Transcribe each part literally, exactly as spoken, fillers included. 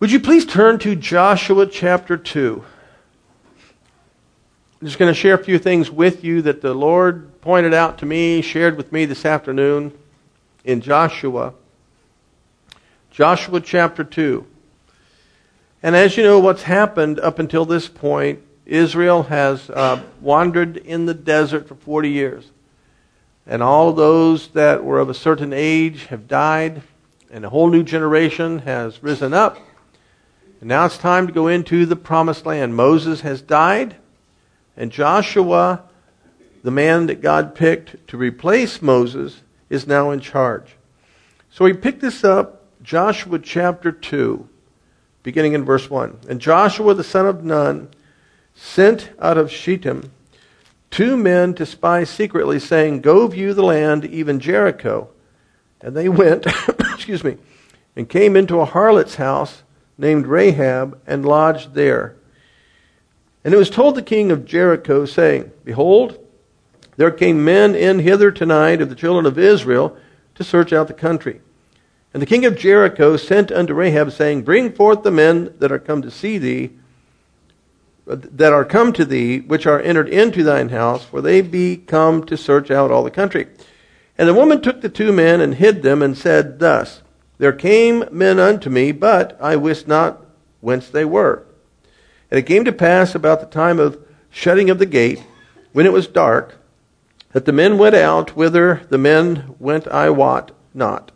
Would you please turn to Joshua chapter two? I'm just going to share a few things with you that the Lord pointed out to me, shared with me this afternoon in Joshua. Joshua chapter two. And as you know, what's happened up until this point, Israel has uh, wandered in the desert for forty years. And all those that were of a certain age have died, and a whole new generation has risen up. And now it's time to go into the promised land. Moses has died, and Joshua, the man that God picked to replace Moses, is now in charge. So we pick this up, Joshua chapter two, beginning in verse one. And Joshua the son of Nun sent out of Shittim two men to spy secretly, saying, "Go view the land, even Jericho." And they went, excuse me, and came into a harlot's house named Rahab, and lodged there. And it was told the king of Jericho, saying, "Behold, there came men in hither tonight of the children of Israel to search out the country." And the king of Jericho sent unto Rahab, saying, "Bring forth the men that are come to see thee, that are come to thee, which are entered into thine house, for they be come to search out all the country." And the woman took the two men and hid them, and said thus, "There came men unto me, but I wist not whence they were." And it came to pass about the time of shutting of the gate, when it was dark, that the men went out, whither the men went I wot not.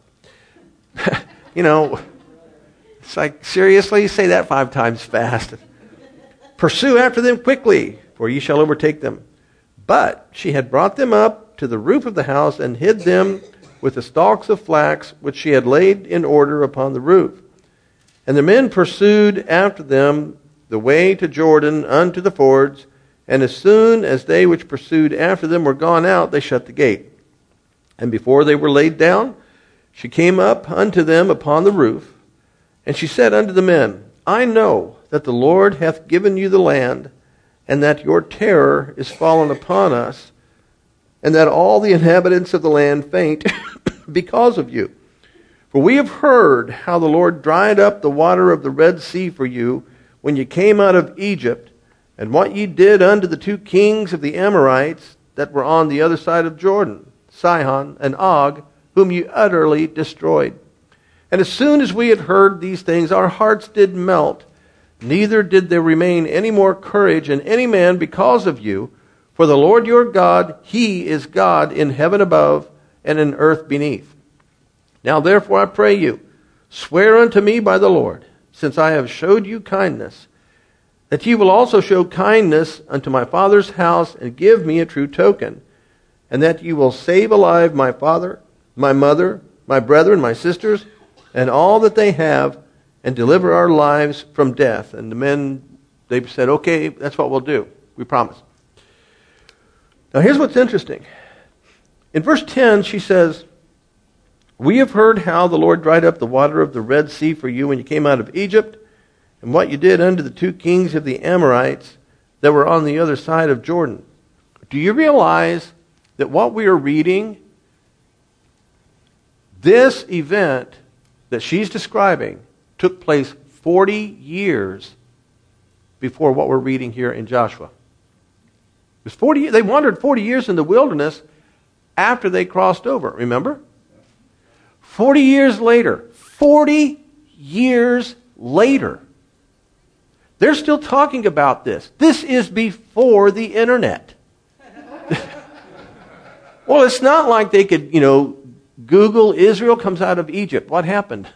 You know, it's like, seriously, say that five times fast. "Pursue after them quickly, for ye shall overtake them." But she had brought them up to the roof of the house, and hid them with the stalks of flax, which she had laid in order upon the roof. And the men pursued after them the way to Jordan unto the fords, and as soon as they which pursued after them were gone out, they shut the gate. And before they were laid down, she came up unto them upon the roof, and she said unto the men, "I know that the Lord hath given you the land, and that your terror is fallen upon us, and that all the inhabitants of the land faint because of you. For we have heard how the Lord dried up the water of the Red Sea for you when you came out of Egypt, and what ye did unto the two kings of the Amorites that were on the other side of Jordan, Sihon and Og, whom you utterly destroyed. And as soon as we had heard these things, our hearts did melt, neither did there remain any more courage in any man because of you. For the Lord your God, He is God in heaven above and in earth beneath. Now therefore I pray you, swear unto me by the Lord, since I have showed you kindness, that ye will also show kindness unto my father's house, and give me a true token, and that ye will save alive my father, my mother, my brethren, my sisters, and all that they have, and deliver our lives from death." And the men, they said, "Okay, that's what we'll do. We promise." Now here's what's interesting. In verse ten, she says, "We have heard how the Lord dried up the water of the Red Sea for you when you came out of Egypt, and what you did unto the two kings of the Amorites that were on the other side of Jordan." Do you realize that what we are reading, this event that she's describing, took place forty years before what we're reading here in Joshua? It was forty. They wandered forty years in the wilderness after they crossed over, remember? forty years later, forty years later, they're still talking about this. This is before the internet. Well, it's not like they could, you know, Google Israel comes out of Egypt. What happened?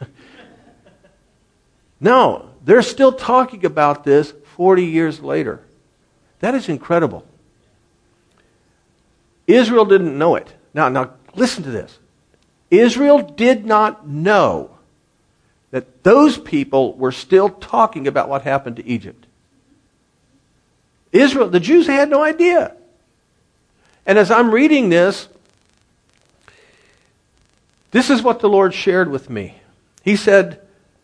No, they're still talking about this forty years later. That is incredible. Israel didn't know it. Now, now listen to this. Israel did not know that those people were still talking about what happened to Egypt. Israel, the Jews had no idea. And as I'm reading this, this is what the Lord shared with me. He said,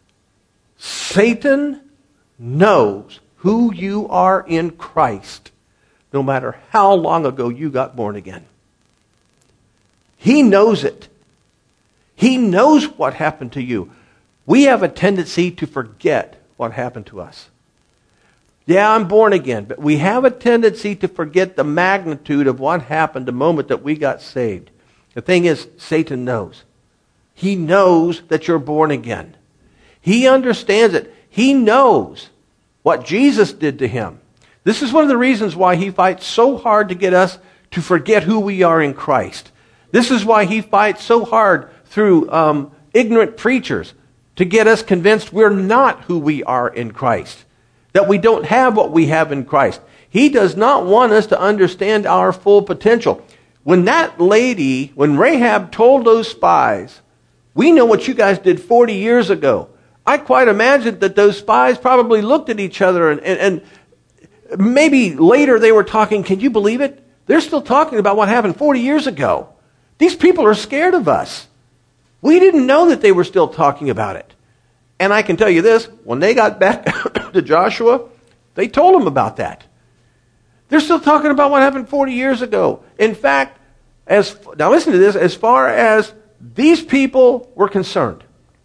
Satan knows who you are in Christ, no matter how long ago you got born again. He knows it. He knows what happened to you. We have a tendency to forget what happened to us. Yeah, I'm born again, but we have a tendency to forget the magnitude of what happened the moment that we got saved. The thing is, Satan knows. He knows that you're born again. He understands it. He knows what Jesus did to him. This is one of the reasons why he fights so hard to get us to forget who we are in Christ. This is why he fights so hard through um, ignorant preachers to get us convinced we're not who we are in Christ, that we don't have what we have in Christ. He does not want us to understand our full potential. When that lady, when Rahab told those spies, we know what you guys did forty years ago. I quite imagine that those spies probably looked at each other and, and, and maybe later they were talking, can you believe it? They're still talking about what happened forty years ago. These people are scared of us. We didn't know that they were still talking about it. And I can tell you this, when they got back to Joshua, they told him about that. They're still talking about what happened forty years ago. In fact, as now listen to this, as far as these people were concerned,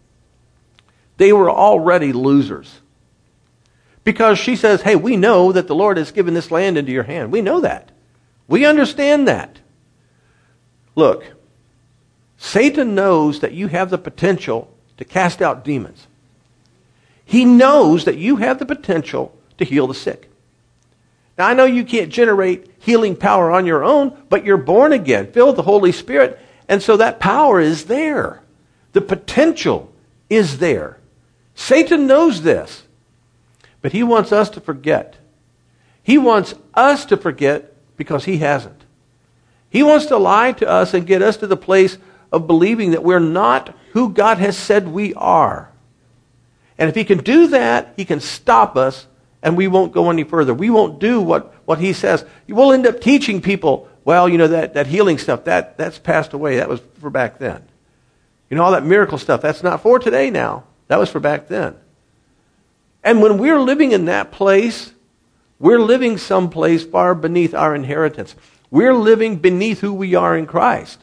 they were already losers. Because she says, hey, we know that the Lord has given this land into your hand. We know that. We understand that. Look, Satan knows that you have the potential to cast out demons. He knows that you have the potential to heal the sick. Now, I know you can't generate healing power on your own, but you're born again, filled with the Holy Spirit, and so that power is there. The potential is there. Satan knows this, but he wants us to forget. He wants us to forget because he hasn't. He wants to lie to us and get us to the place of believing that we're not who God has said we are. And if he can do that, he can stop us and we won't go any further. We won't do what, what he says. We'll end up teaching people, well, you know, that, that healing stuff, that, that's passed away. That was for back then. You know, all that miracle stuff, that's not for today now. That was for back then. And when we're living in that place, we're living someplace far beneath our inheritance. We're living beneath who we are in Christ.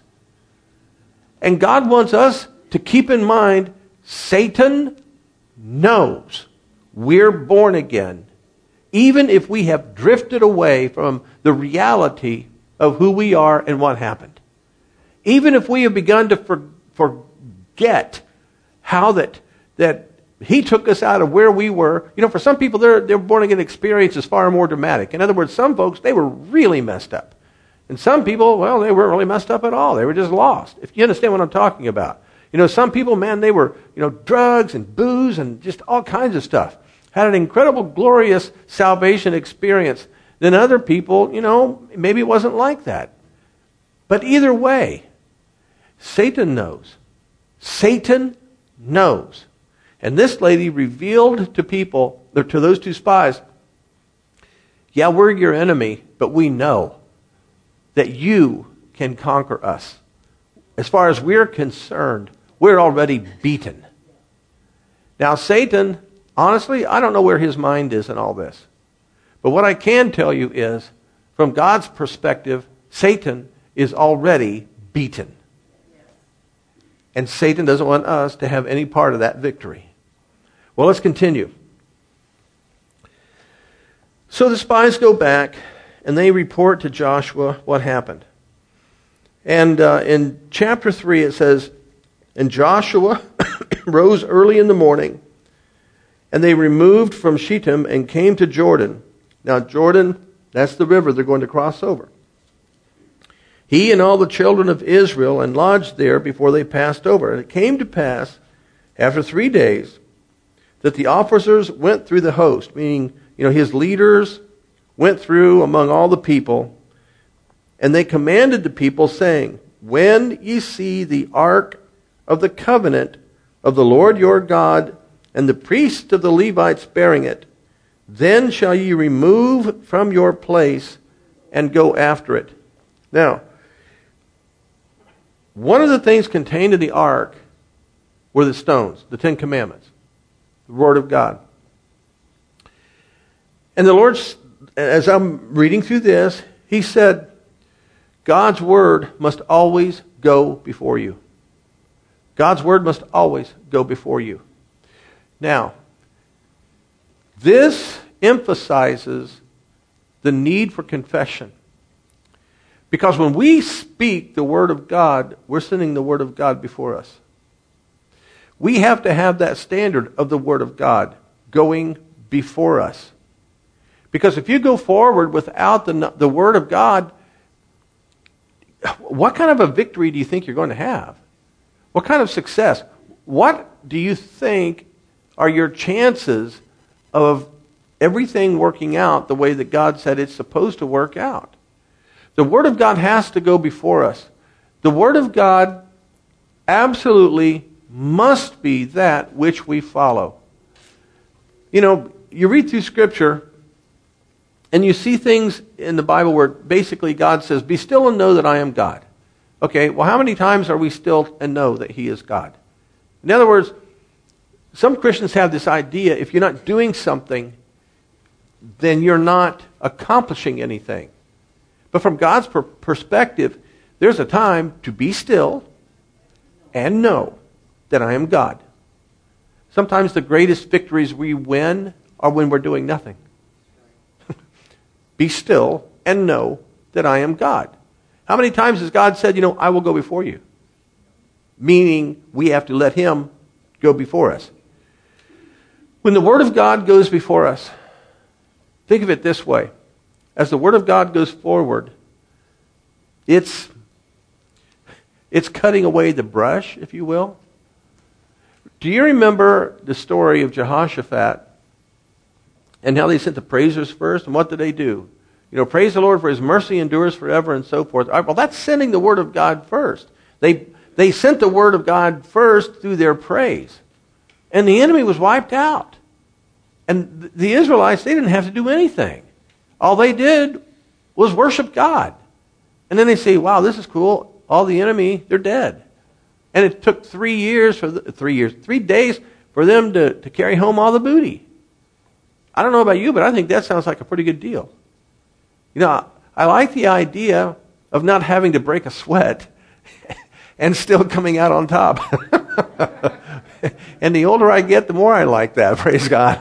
And God wants us to keep in mind, Satan knows we're born again, even if we have drifted away from the reality of who we are and what happened. Even if we have begun to for, forget how that, that he took us out of where we were. You know, for some people, their, their born again experience is far more dramatic. In other words, some folks, they were really messed up. And some people, well, they weren't really messed up at all. They were just lost. If you understand what I'm talking about. You know, some people, man, they were, you know, drugs and booze and just all kinds of stuff. Had an incredible, glorious salvation experience. Then other people, you know, maybe it wasn't like that. But either way, Satan knows. Satan knows. And this lady revealed to people, or to those two spies, yeah, we're your enemy, but we know that you can conquer us. As far as we're concerned, we're already beaten. Now, Satan, honestly, I don't know where his mind is in all this. But what I can tell you is, from God's perspective, Satan is already beaten. And Satan doesn't want us to have any part of that victory. Well, let's continue. So the spies go back, and they report to Joshua what happened. And uh, in chapter three it says, and Joshua rose early in the morning, and they removed from Shittim and came to Jordan. Now Jordan, that's the river they're going to cross over. He and all the children of Israel and lodged there before they passed over. And it came to pass, after three days, that the officers went through the host, meaning, you know, his leaders went through among all the people, and they commanded the people, saying, when ye see the ark of the covenant of the Lord your God, and the priests of the Levites bearing it, then shall ye remove from your place and go after it. Now, one of the things contained in the ark were the stones, the Ten Commandments, the Word of God. And the Lord, as I'm reading through this, he said, God's Word must always go before you. God's Word must always go before you. Now, this emphasizes the need for confession. Because when we speak the Word of God, we're sending the Word of God before us. We have to have that standard of the Word of God going before us. Because if you go forward without the, the Word of God, what kind of a victory do you think you're going to have? What kind of success? What do you think are your chances of everything working out the way that God said it's supposed to work out? The Word of God has to go before us. The Word of God absolutely must be that which we follow. You know, you read through Scripture, and you see things in the Bible where basically God says, be still and know that I am God. Okay, well, how many times are we still and know that He is God? In other words, some Christians have this idea, if you're not doing something, then you're not accomplishing anything. But from God's per- perspective, there's a time to be still and know that I am God. Sometimes the greatest victories we win are when we're doing nothing. Be still and know that I am God. How many times has God said, you know, I will go before you? Meaning we have to let Him go before us. When the Word of God goes before us, think of it this way. As the Word of God goes forward, it's, it's cutting away the brush, if you will. Do you remember the story of Jehoshaphat and how they sent the praisers first? And what did they do? You know, praise the Lord for His mercy endures forever and so forth. All right, well, that's sending the Word of God first. They, they sent the Word of God first through their praise. And the enemy was wiped out. And the Israelites, they didn't have to do anything. All they did was worship God. And then they say, wow, this is cool. All the enemy, they're dead. And it took three years, for the, three years, three days for them to, to carry home all the booty. I don't know about you, but I think that sounds like a pretty good deal. You know, I like the idea of not having to break a sweat and still coming out on top. And the older I get, the more I like that, praise God.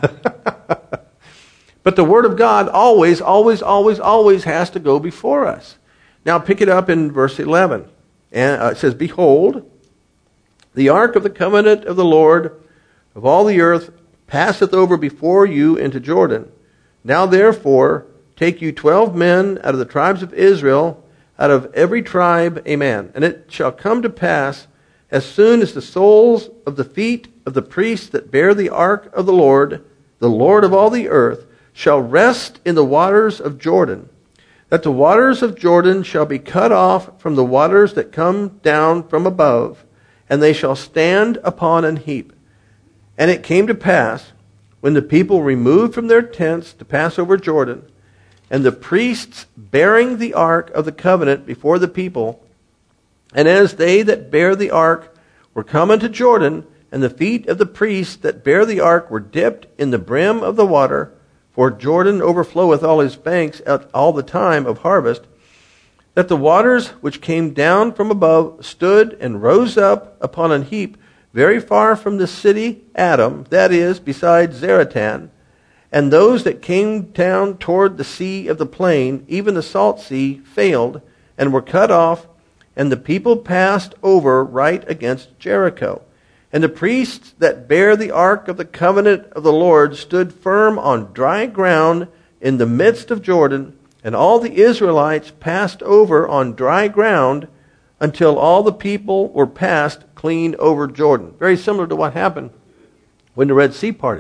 But the Word of God always, always, always, always has to go before us. Now pick it up in verse eleven. And uh, it says, behold, the ark of the covenant of the Lord of all the earth passeth over before you into Jordan. Now therefore take you twelve men out of the tribes of Israel, out of every tribe a man. And it shall come to pass, as soon as the soles of the feet of the priests that bear the ark of the Lord, the Lord of all the earth, shall rest in the waters of Jordan, that the waters of Jordan shall be cut off from the waters that come down from above, and they shall stand upon an heap. And it came to pass, when the people removed from their tents to pass over Jordan, and the priests bearing the ark of the covenant before the people, and as they that bear the ark were come unto Jordan, and the feet of the priests that bear the ark were dipped in the brim of the water, for Jordan overfloweth all his banks at all the time of harvest, that the waters which came down from above stood and rose up upon an heap very far from the city Adam, that is, beside Zaratan, and those that came down toward the sea of the plain, even the salt sea, failed, and were cut off, and the people passed over right against Jericho. And the priests that bear the ark of the covenant of the Lord stood firm on dry ground in the midst of Jordan, and all the Israelites passed over on dry ground until all the people were passed clean over Jordan. Very similar to what happened when the Red Sea parted.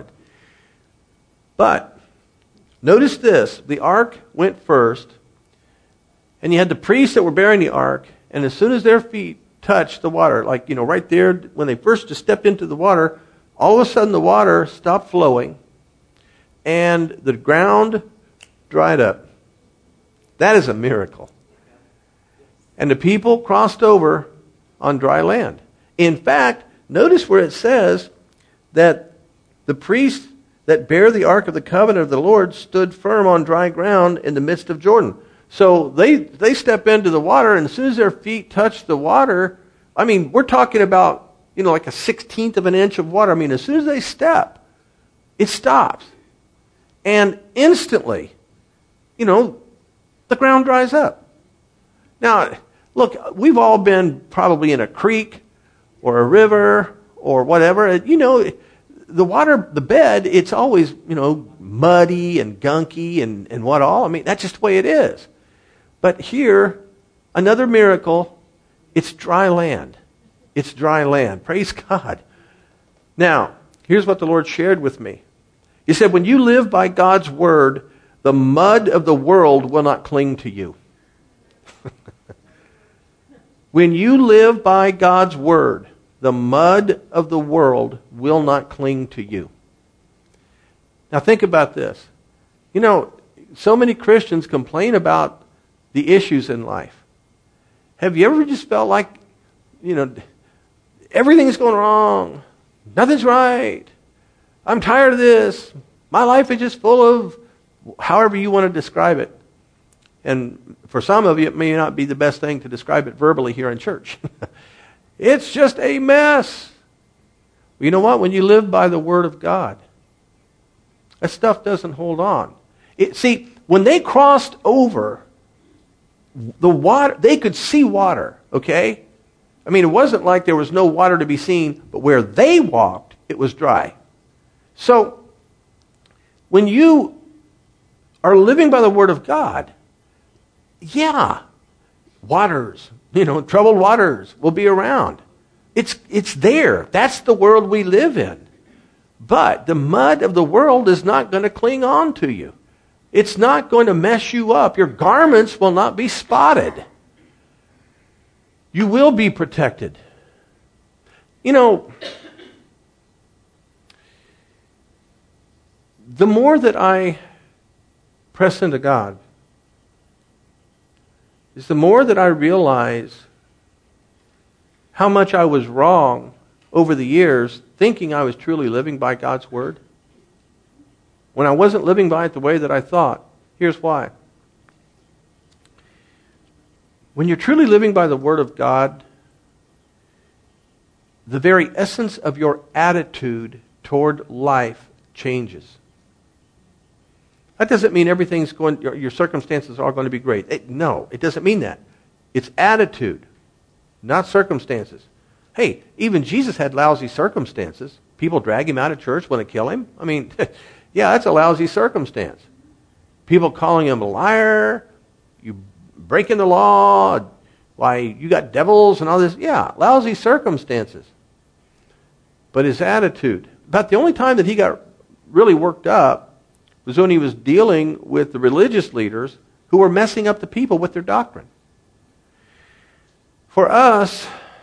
But notice this, the ark went first, and you had the priests that were bearing the ark, and as soon as their feet touched the water, like, you know, right there, when they first just stepped into the water, all of a sudden the water stopped flowing, and the ground dried up. That is a miracle. And the people crossed over on dry land. In fact, notice where it says that the priests that bear the ark of the covenant of the Lord stood firm on dry ground in the midst of Jordan. So they, they step into the water, and as soon as their feet touch the water, I mean, we're talking about, you know, like a sixteenth of an inch of water. I mean, as soon as they step, It stops. And instantly, you know, the ground dries up. Now, look, we've all been probably in a creek or a river or whatever. You know, the water, the bed, it's always, you know, muddy and gunky and, and what all. I mean, that's just the way it is. But here, another miracle, it's dry land. It's dry land. Praise God. Now, here's what the Lord shared with me. He said, when you live by God's word, the mud of the world will not cling to you. When you live by God's word, the mud of the world will not cling to you. Now think about this. You know, so many Christians complain about the issues in life. Have you ever just felt like, you know, everything's going wrong, nothing's right, I'm tired of this, my life is just full of however you want to describe it. And for some of you, it may not be the best thing to describe it verbally here in church. It's just a mess. Well, you know what? When you live by the Word of God, that stuff doesn't hold on. It, see, when they crossed over, the water, they could see water, okay? I mean, it wasn't like there was no water to be seen, but where they walked, it was dry. So, when you are living by the Word of God, yeah, waters, you know, troubled waters will be around. It's, it's there. That's the world we live in. But the mud of the world is not going to cling on to you. It's not going to mess you up. Your garments will not be spotted. You will be protected. You know, the more that I press into God, is the more that I realize how much I was wrong over the years thinking I was truly living by God's Word, when I wasn't living by it the way that I thought. Here's why. When you're truly living by the Word of God, the very essence of your attitude toward life changes. That doesn't mean everything's going, your, your circumstances are going to be great. It, no, it doesn't mean that. It's attitude, not circumstances. Hey, even Jesus had lousy circumstances. People drag him out of church, want to kill him. I mean, yeah, that's a lousy circumstance. People calling him a liar, you breaking the law, why, you got devils and all this. Yeah, lousy circumstances. But his attitude, about the only time that he got really worked up was when he was dealing with the religious leaders who were messing up the people with their doctrine. For us,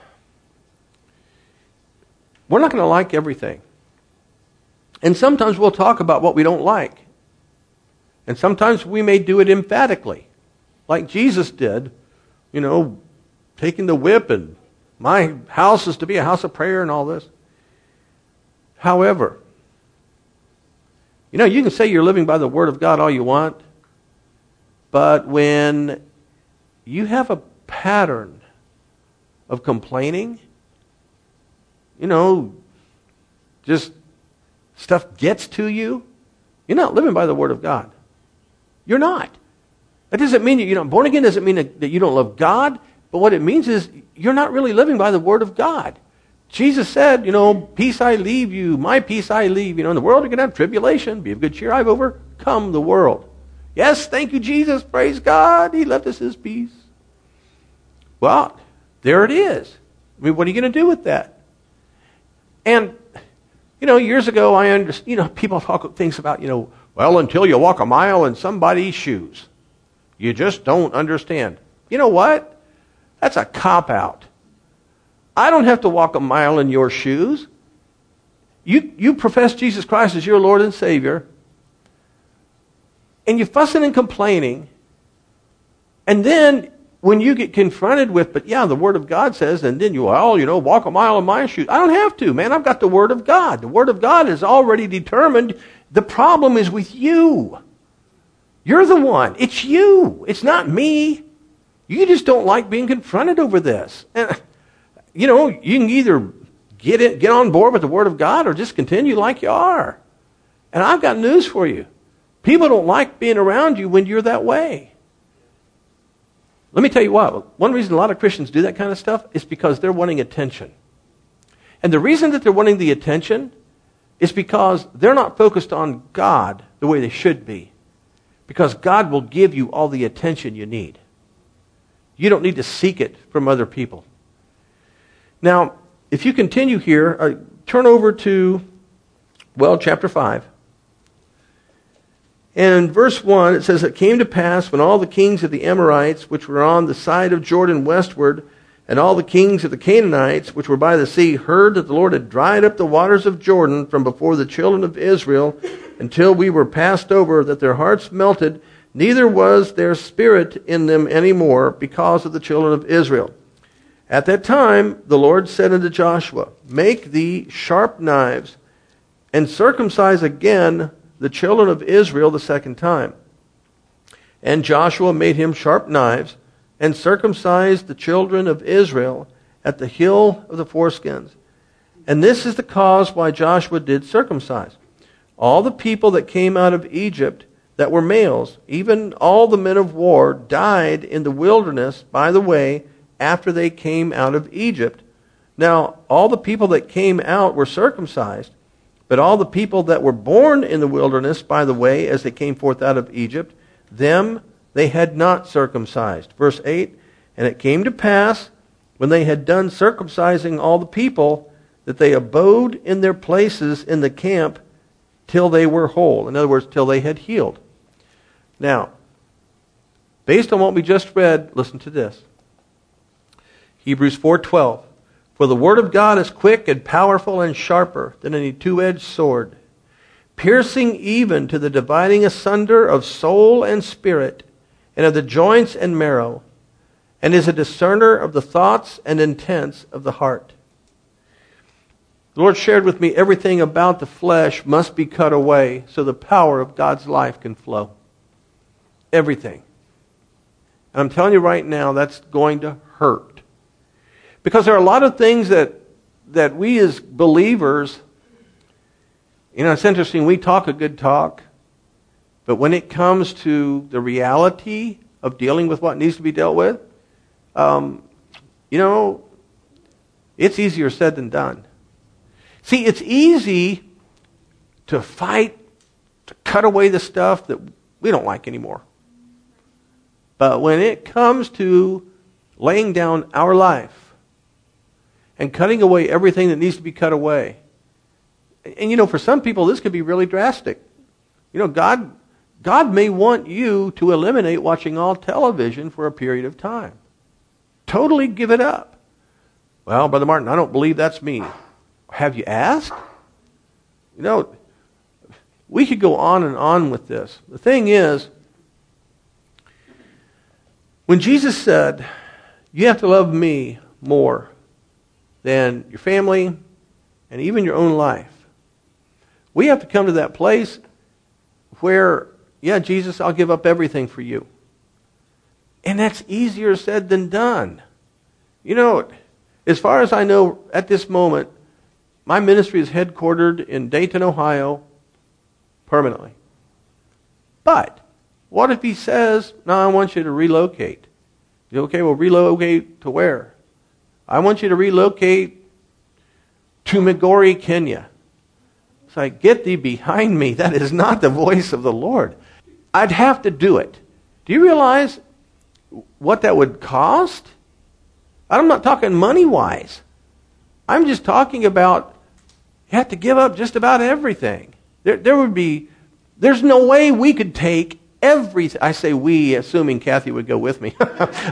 we're not going to like everything. And sometimes we'll talk about what we don't like. And sometimes we may do it emphatically, like Jesus did, you know, taking the whip and my house is to be a house of prayer and all this. However, you know, you can say you're living by the Word of God all you want, but when you have a pattern of complaining, you know, just stuff gets to you, you're not living by the Word of God. You're not. That doesn't mean, you know, born again doesn't mean that, that you don't love God, but what it means is you're not really living by the Word of God. Jesus said, you know, peace I leave you, my peace I leave. You know, in the world you're going to have tribulation. Be of good cheer, I've overcome the world. Yes, thank you, Jesus. Praise God. He left us his peace. Well, there it is. I mean, what are you going to do with that? And, you know, years ago, I understand, you know, people talk things about, you know, well, until you walk a mile in somebody's shoes, you just don't understand. You know what? That's a cop-out. I don't have to walk a mile in your shoes. You, you profess Jesus Christ as your Lord and Savior, and you're fussing and complaining, and then when you get confronted with, but yeah, the Word of God says, and then you, well, you know, walk a mile in my shoes. I don't have to, man. I've got the Word of God. The Word of God is already determined. The problem is with you. You're the one. It's you. It's not me. You just don't like being confronted over this. And, you know, you can either get it, get on board with the Word of God or just continue like you are. And I've got news for you. People don't like being around you when you're that way. Let me tell you what. One reason a lot of Christians do that kind of stuff is because they're wanting attention. And the reason that they're wanting the attention is because they're not focused on God the way they should be. Because God will give you all the attention you need. You don't need to seek it from other people. Now, if you continue here, uh, turn over to, well, chapter five. And in verse one, it says, "It came to pass when all the kings of the Amorites, which were on the side of Jordan westward, and all the kings of the Canaanites, which were by the sea, heard that the Lord had dried up the waters of Jordan from before the children of Israel, until we were passed over, that their hearts melted, neither was there spirit in them any more, because of the children of Israel. At that time the Lord said unto Joshua, Make thee sharp knives, and circumcise again the children of Israel the second time. And Joshua made him sharp knives, and circumcised the children of Israel at the hill of the foreskins. And this is the cause why Joshua did circumcise. All the people that came out of Egypt that were males, even all the men of war, died in the wilderness by the way after they came out of Egypt. Now, all the people that came out were circumcised, but all the people that were born in the wilderness by the way as they came forth out of Egypt, them they had not circumcised." Verse eight, "And it came to pass, when they had done circumcising all the people, that they abode in their places in the camp till they were whole." In other words, till they had healed. Now, based on what we just read, listen to this. Hebrews four twelve, "For the word of God is quick and powerful and sharper than any two-edged sword, piercing even to the dividing asunder of soul and spirit, and of the joints and marrow, and is a discerner of the thoughts and intents of the heart." The Lord shared with me everything about the flesh must be cut away so the power of God's life can flow. Everything. And I'm telling you right now, that's going to hurt. Because there are a lot of things that, that we as believers, you know, it's interesting, we talk a good talk, but when it comes to the reality of dealing with what needs to be dealt with, um, you know, it's easier said than done. See, it's easy to fight, to cut away the stuff that we don't like anymore. But when it comes to laying down our life and cutting away everything that needs to be cut away, and you know, for some people this could be really drastic. You know, God, God may want you to eliminate watching all television for a period of time. Totally give it up. Well, Brother Martin, I don't believe that's me. Have you asked? You know, we could go on and on with this. The thing is, when Jesus said, you have to love me more than your family and even your own life, we have to come to that place where, yeah, Jesus, I'll give up everything for you. And that's easier said than done. You know, as far as I know at this moment, my ministry is headquartered in Dayton, Ohio, permanently. But what if he says, no, I want you to relocate? You okay, well, relocate to where? I want you to relocate to Migori, Kenya. It's like, get thee behind me. That is not the voice of the Lord. I'd have to do it. Do you realize what that would cost? I'm not talking money-wise. I'm just talking about you have to give up just about everything. There, there would be, there's no way we could take everything. I say we, assuming Kathy would go with me.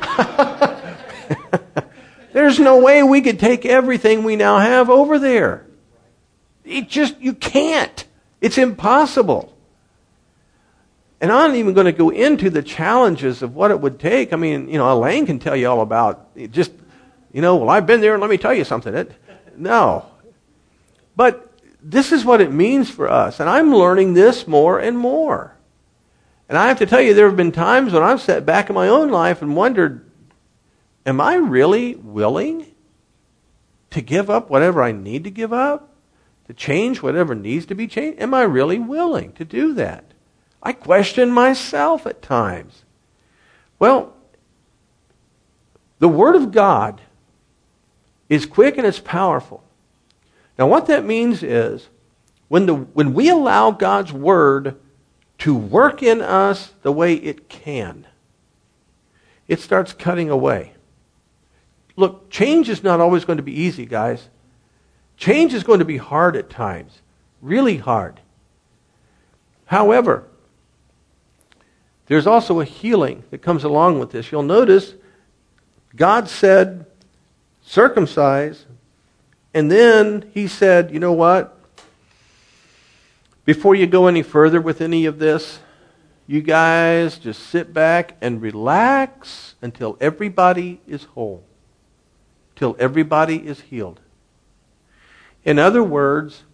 There's no way we could take everything we now have over there. It just, you can't. It's impossible. And I'm not even going to go into the challenges of what it would take. I mean, you know, Elaine can tell you all about it. Just, you know, well, I've been there and let me tell you something. It, no. But this is what it means for us. And I'm learning this more and more. And I have to tell you, there have been times when I've sat back in my own life and wondered, am I really willing to give up whatever I need to give up to change whatever needs to be changed? Am I really willing to do that? I question myself at times. Well, the Word of God is quick and it's powerful. Now what that means is, when the when we allow God's Word to work in us the way it can, it starts cutting away. Look, change is not always going to be easy, guys. Change is going to be hard at times, really hard. However, there's also a healing that comes along with this. You'll notice God said, circumcise, and then he said, you know what? Before you go any further with any of this, you guys just sit back and relax until everybody is whole, till everybody is healed. In other words,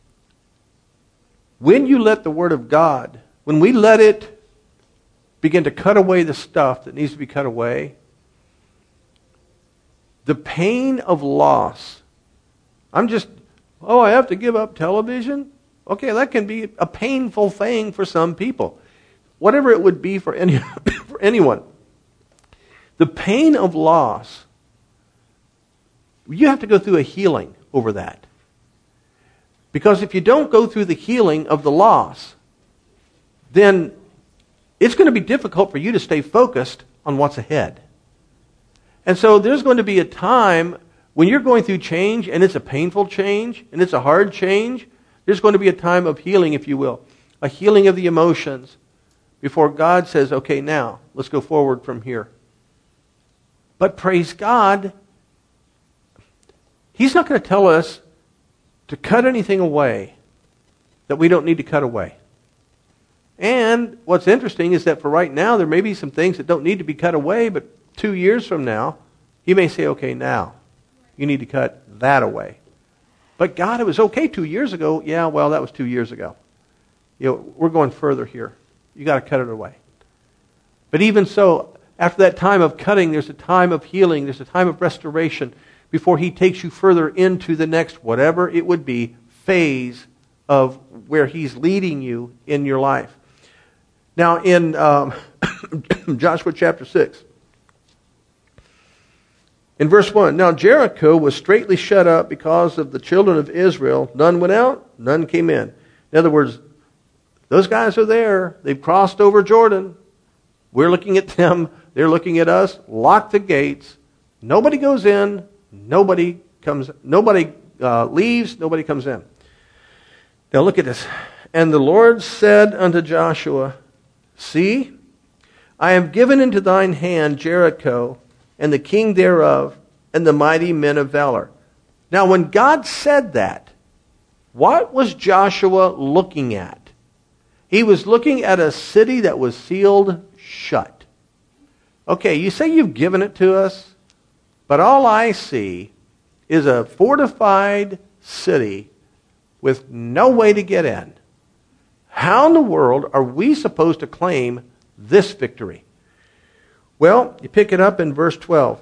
when you let the Word of God, when we let it begin to cut away the stuff that needs to be cut away, the pain of loss, I'm just, oh, I have to give up television? Okay, that can be a painful thing for some people. Whatever it would be for any for anyone. The pain of loss, you have to go through a healing over that. Because if you don't go through the healing of the loss, then it's going to be difficult for you to stay focused on what's ahead. And so there's going to be a time when you're going through change, and it's a painful change, and it's a hard change. There's going to be a time of healing, if you will. A healing of the emotions before God says, okay, now, let's go forward from here. But praise God, He's not going to tell us to cut anything away that we don't need to cut away. And what's interesting is that for right now, there may be some things that don't need to be cut away, but two years from now, He may say, okay, now, you need to cut that away. But God, it was okay two years ago. Yeah, well, that was two years ago. You know, we're going further here. You got to cut it away. But even so, after that time of cutting, there's a time of healing. There's a time of restoration before He takes you further into the next, whatever it would be, phase of where He's leading you in your life. Now, in um, Joshua chapter six, in verse one, now Jericho was straitly shut up because of the children of Israel. None went out, none came in. In other words, those guys are there. They've crossed over Jordan. We're looking at them. They're looking at us. Lock the gates. Nobody goes in. Nobody comes. Nobody uh, leaves. Nobody comes in. Now look at this. And the Lord said unto Joshua, see, I have given into thine hand Jericho, and the king thereof, and the mighty men of valor. Now when God said that, what was Joshua looking at? He was looking at a city that was sealed shut. Okay, you say you've given it to us, but all I see is a fortified city with no way to get in. How in the world are we supposed to claim this victory? Well, you pick it up in verse twelve.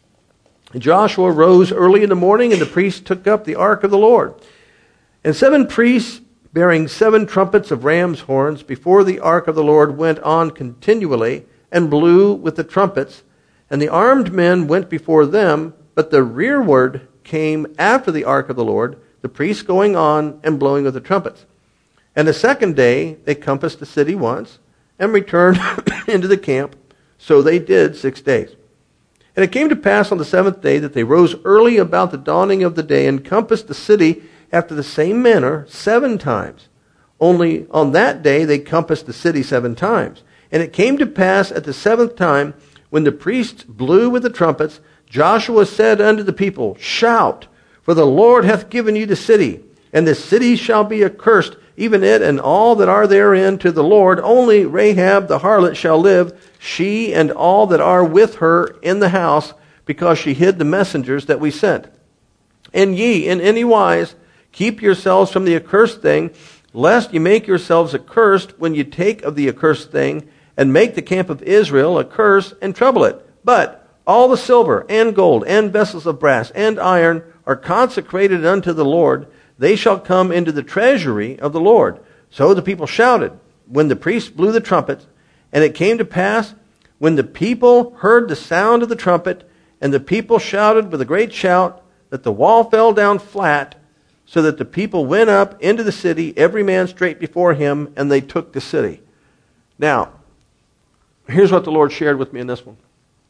Joshua rose early in the morning, and the priests took up the ark of the Lord. And seven priests bearing seven trumpets of ram's horns before the ark of the Lord went on continually and blew with the trumpets. And the armed men went before them, but the rearward came after the ark of the Lord, the priests going on and blowing with the trumpets. And the second day they compassed the city once and returned into the camp. So they did six days. And it came to pass on the seventh day that they rose early about the dawning of the day and compassed the city after the same manner seven times. Only on that day they compassed the city seven times. And it came to pass at the seventh time, when the priests blew with the trumpets, Joshua said unto the people, shout, for the Lord hath given you the city, and the city shall be accursed, even it and all that are therein, to the Lord. Only Rahab the harlot shall live, she and all that are with her in the house, because she hid the messengers that we sent. And ye, in any wise, keep yourselves from the accursed thing, lest ye make yourselves accursed when you take of the accursed thing, and make the camp of Israel a curse and trouble it. But all the silver and gold and vessels of brass and iron are consecrated unto the Lord. they shall come into the treasury of the Lord. So the people shouted when the priests blew the trumpets. And it came to pass, when the people heard the sound of the trumpet, and the people shouted with a great shout, that the wall fell down flat, so that the people went up into the city, every man straight before him, and they took the city. Now, here's what the Lord shared with me in this one.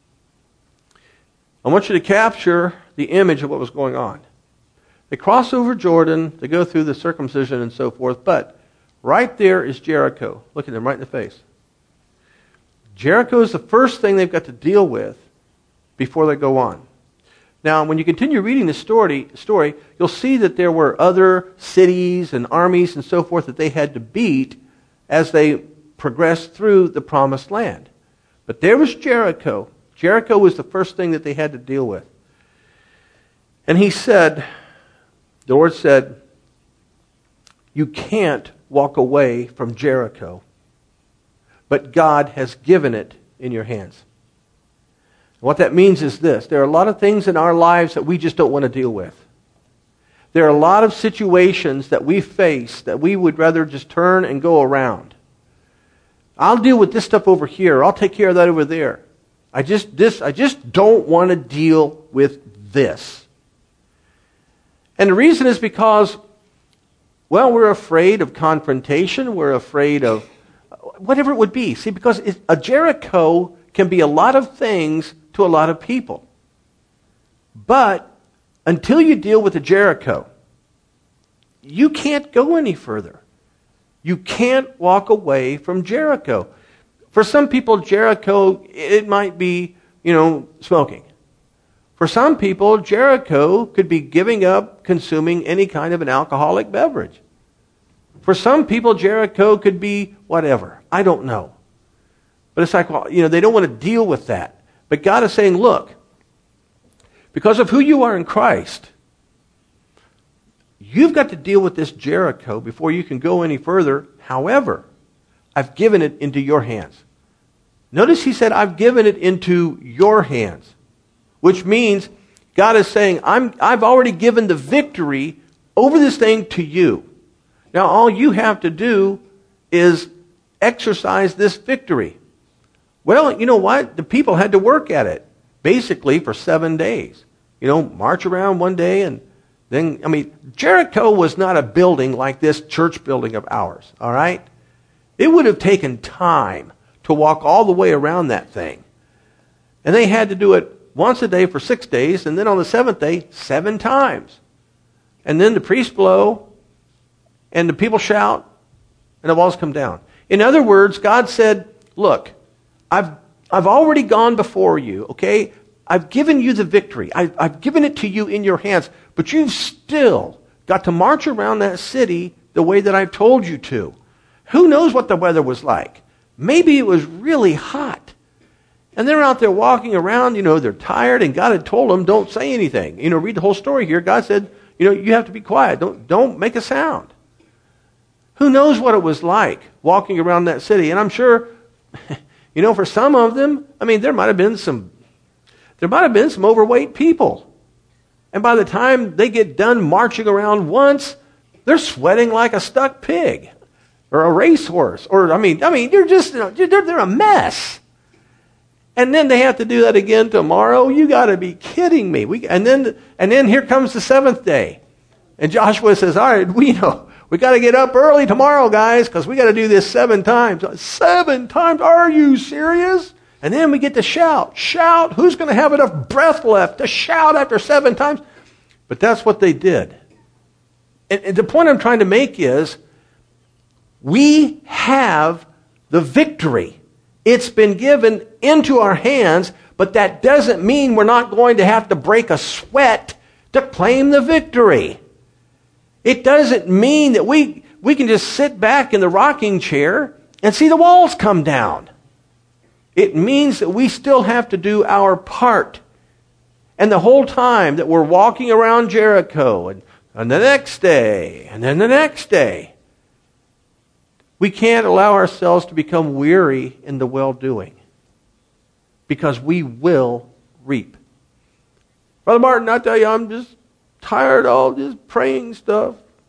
I want you to capture the image of what was going on. They cross over Jordan, they go through the circumcision and so forth, but right there is Jericho. Look at them right in the face. Jericho is the first thing they've got to deal with before they go on. Now, when you continue reading the story, story, you'll see that there were other cities and armies and so forth that they had to beat as they progressed through the promised land. But there was Jericho. Jericho was the first thing that they had to deal with. And he said, the Lord said, you can't walk away from Jericho, but God has given it in your hands. What that means is this. There are a lot of things in our lives that we just don't want to deal with. There are a lot of situations that we face that we would rather just turn and go around. I'll deal with this stuff over here. I'll take care of that over there. I just this I just don't want to deal with this. And the reason is because, well, we're afraid of confrontation. We're afraid of whatever it would be. See, because it, a Jericho can be a lot of things to a lot of people. But until you deal with the Jericho, you can't go any further. You can't walk away from Jericho. For some people, Jericho, it might be, you know, smoking. For some people, Jericho could be giving up consuming any kind of an alcoholic beverage. For some people, Jericho could be whatever. I don't know. But it's like, well, you know, they don't want to deal with that. But God is saying, look, because of who you are in Christ, you've got to deal with this Jericho before you can go any further. However, I've given it into your hands. Notice he said, I've given it into your hands, which means God is saying, I'm, I've already given the victory over this thing to you. Now, all you have to do is exercise this victory. Well, you know what? The people had to work at it, basically, for seven days. You know, march around one day and then, I mean, Jericho was not a building like this church building of ours, all right? It would have taken time to walk all the way around that thing. And they had to do it once a day for six days, and then on the seventh day, seven times. And then the priests blow, and the people shout, and the walls come down. In other words, God said, look, I've I've already gone before you, okay? I've given you the victory. I, I've given it to you in your hands, but you've still got to march around that city the way that I've told you to. Who knows what the weather was like? Maybe it was really hot. And they're out there walking around, you know, they're tired, and God had told them, don't say anything. You know, read the whole story here. God said, you know, you have to be quiet. Don't, don't make a sound. Who knows what it was like walking around that city? And I'm sure, you know, for some of them, I mean, there might have been some, there might have been some overweight people. And by the time they get done marching around once, they're sweating like a stuck pig or a racehorse. Or, I mean, I mean, you're just, they're, they're a mess. And then they have to do that again tomorrow. You got to be kidding me. We, and then, and then here comes the seventh day. And Joshua says, all right, we know, we got to get up early tomorrow, guys, because we got to do this seven times. Seven times? Are you serious? And then we get to shout. Shout. Who's going to have enough breath left to shout after seven times? But that's what they did. And, and the point I'm trying to make is, we have the victory. It's been given into our hands, but that doesn't mean we're not going to have to break a sweat to claim the victory. It doesn't mean that we, we can just sit back in the rocking chair and see the walls come down. It means that we still have to do our part. And the whole time that we're walking around Jericho, and, and the next day, and then the next day, we can't allow ourselves to become weary in the well-doing, because we will reap. Brother Martin, I tell you, I'm just tired of all this praying stuff.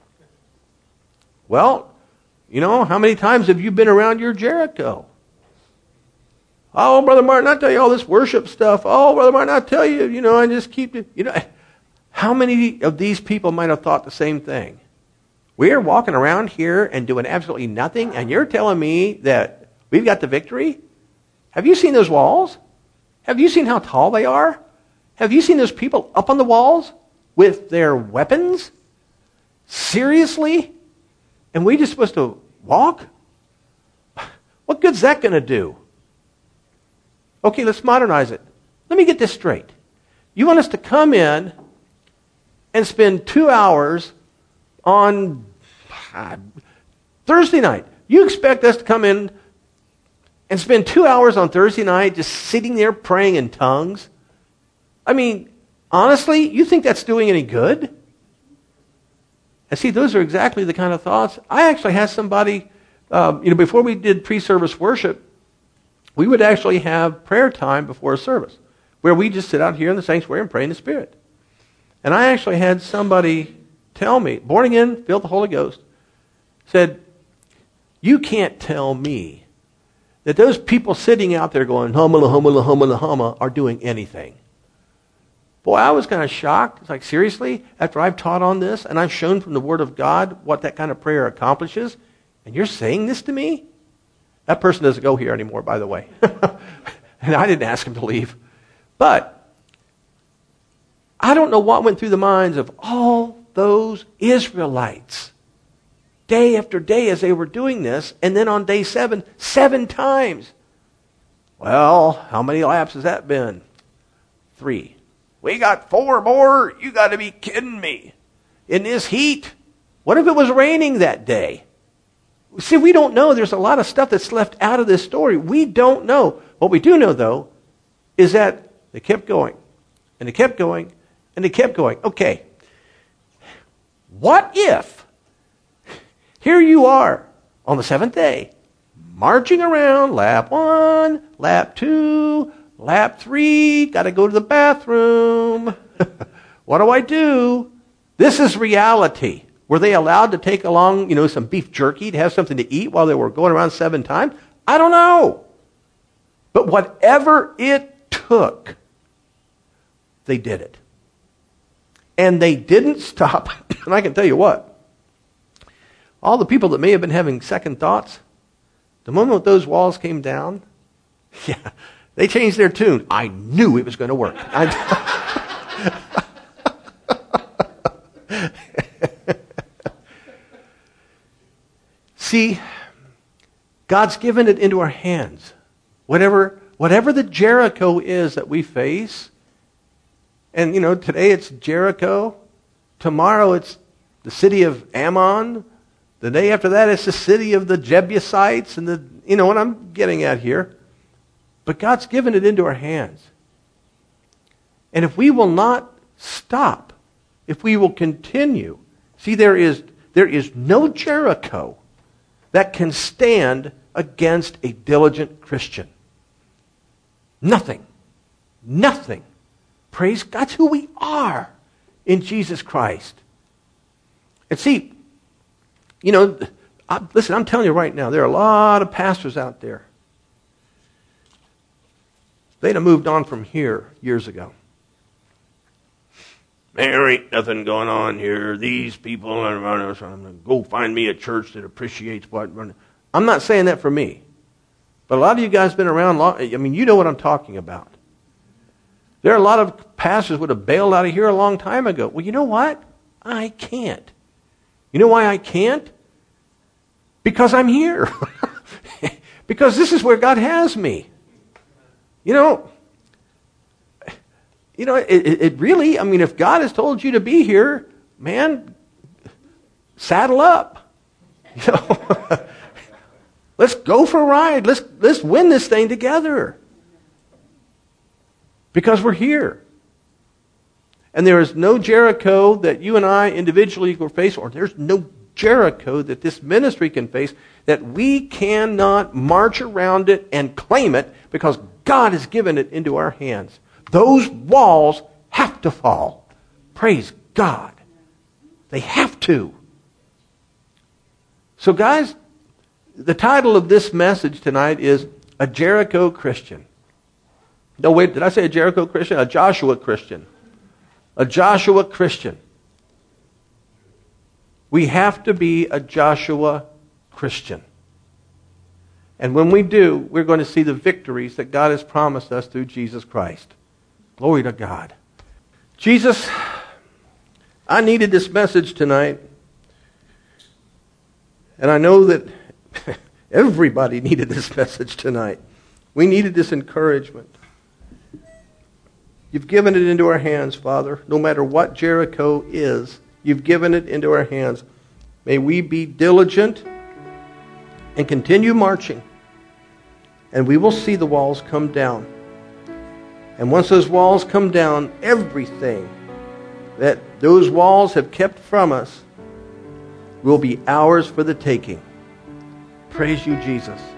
Well, you know, how many times have you been around your Jericho? Oh, Brother Martin, I tell you all this worship stuff. Oh, Brother Martin, I tell you, you know, I just keep it. You know, how many of these people might have thought the same thing? We're walking around here and doing absolutely nothing, and you're telling me that we've got the victory? Have you seen those walls? Have you seen how tall they are? Have you seen those people up on the walls with their weapons? Seriously? And we just supposed to walk? What good's that going to do? Okay, let's modernize it. Let me get this straight. You want us to come in and spend two hours on uh, Thursday night. You expect us to come in and spend two hours on Thursday night just sitting there praying in tongues? I mean, honestly, you think that's doing any good? And see, those are exactly the kind of thoughts. I actually had somebody, um, you know, before we did pre-service worship, we would actually have prayer time before a service where we just sit out here in the sanctuary and pray in the Spirit. And I actually had somebody tell me, born again, filled with the Holy Ghost, said, you can't tell me that those people sitting out there going, humma, humma, humma, humma, are doing anything. Boy, I was kind of shocked. It's like, seriously? After I've taught on this and I've shown from the Word of God what that kind of prayer accomplishes, and you're saying this to me? That person doesn't go here anymore, by the way. And I didn't ask him to leave. But I don't know what went through the minds of all those Israelites day after day as they were doing this, and then on day seven, seven times. Well, how many laps has that been? Three. We got four more? You got to be kidding me. In this heat? What if it was raining that day? See, we don't know. There's a lot of stuff that's left out of this story. We don't know. What we do know, though, is that they kept going, and they kept going, and they kept going. Okay, what if here you are on the seventh day, marching around, lap one, lap two, lap three, got to go to the bathroom. What do I do? This is reality. Were they allowed to take along, you know, some beef jerky to have something to eat while they were going around seven times? I don't know. But whatever it took, they did it. And they didn't stop. And I can tell you what, all the people that may have been having second thoughts, the moment those walls came down, yeah, they changed their tune. I knew it was going to work. I, See, God's given it into our hands. Whatever, whatever the Jericho is that we face, and you know, today it's Jericho, tomorrow it's the city of Ammon, the day after that it's the city of the Jebusites, and the, you know what I'm getting at here. But God's given it into our hands. And if we will not stop, if we will continue, see, there is, there is no Jericho that can stand against a diligent Christian. Nothing. Nothing. Praise God. That's who we are in Jesus Christ. And see, you know, I, listen, I'm telling you right now, there are a lot of pastors out there. They'd have moved on from here years ago. There ain't nothing going on here. These people, I'm going to go find me a church that appreciates what. I'm not saying that for me. But a lot of you guys have been around long. I mean, you know what I'm talking about. There are a lot of pastors would have bailed out of here a long time ago. Well, you know what? I can't. You know why I can't? Because I'm here. Because this is where God has me. You know, You know, it, it really, I mean, if God has told you to be here, man, saddle up. You know, let's go for a ride. Let's, let's win this thing together. Because we're here. And there is no Jericho that you and I individually will face, or there's no Jericho that this ministry can face, that we cannot march around it and claim it because God has given it into our hands. Those walls have to fall. Praise God. They have to. So guys, the title of this message tonight is A Jericho Christian. No, wait, did I say a Jericho Christian? A Joshua Christian. A Joshua Christian. We have to be a Joshua Christian. And when we do, we're going to see the victories that God has promised us through Jesus Christ. Glory to God. Jesus, I needed this message tonight. And I know that everybody needed this message tonight. We needed this encouragement. You've given it into our hands, Father. No matter what Jericho is, you've given it into our hands. May we be diligent and continue marching. And we will see the walls come down. And once those walls come down, everything that those walls have kept from us will be ours for the taking. Praise you, Jesus.